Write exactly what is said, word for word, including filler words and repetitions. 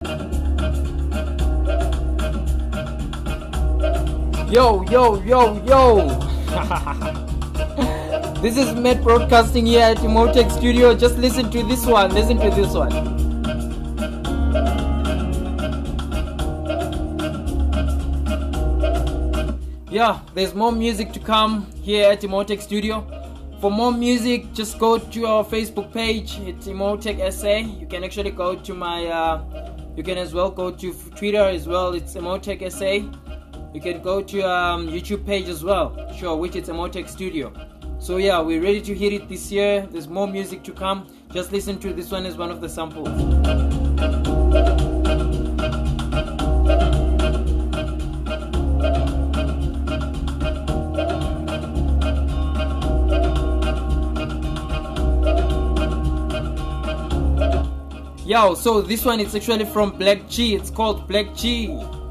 Yo, yo, yo, yo. This is Matt broadcasting here at Emotech Studio. Just listen to this one. Listen to this one. Yeah, there's more music to come here at Emotech Studio. For more music, just go to our Facebook page. It's Emotech S A. You can actually go to my, uh, you can as well go to Twitter as well. It's Emotech S A. You can go to um, YouTube page as well, sure, which is Emotech Studio. So yeah, we're ready to hit it this year. There's more music to come. Just listen to this one as one of the samples. Yo, so this one is actually from Black G. It's called Black G.